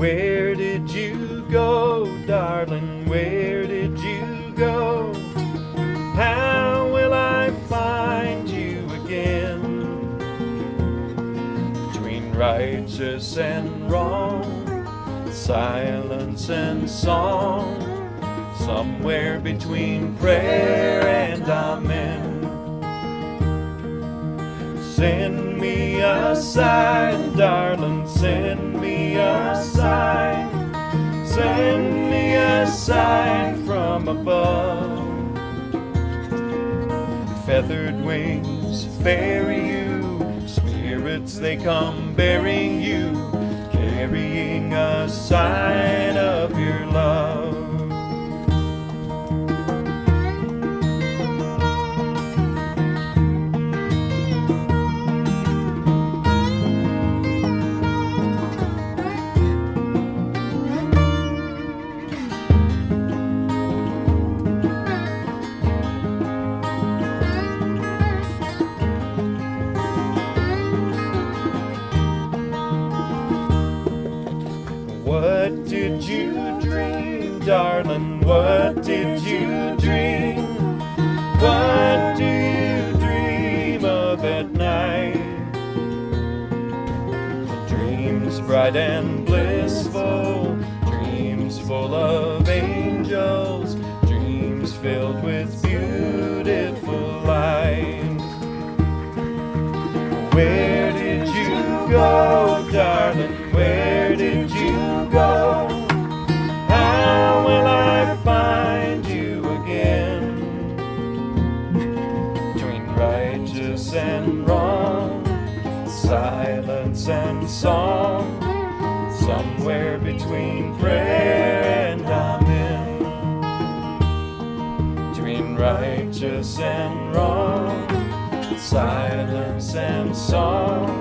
Where did you go, darling? Where did you go? How will I find you again? Between righteous and wrong, silence and song, somewhere between prayer and amen. Send me a sign, darling, send me a sign. Send me a sign from above. Feathered wings ferry you, spirits they come bearing you, carrying a sign of your love. What did you dream, darling? What did you dream? What do you dream of at night? Dreams bright and blissful, dreams full of angels, dreams filled with beautiful light. Where did you go, darling? Where did you go? How will I find you again? Between righteous and wrong, silence and song, somewhere between prayer and amen. Between righteous and wrong, silence and song,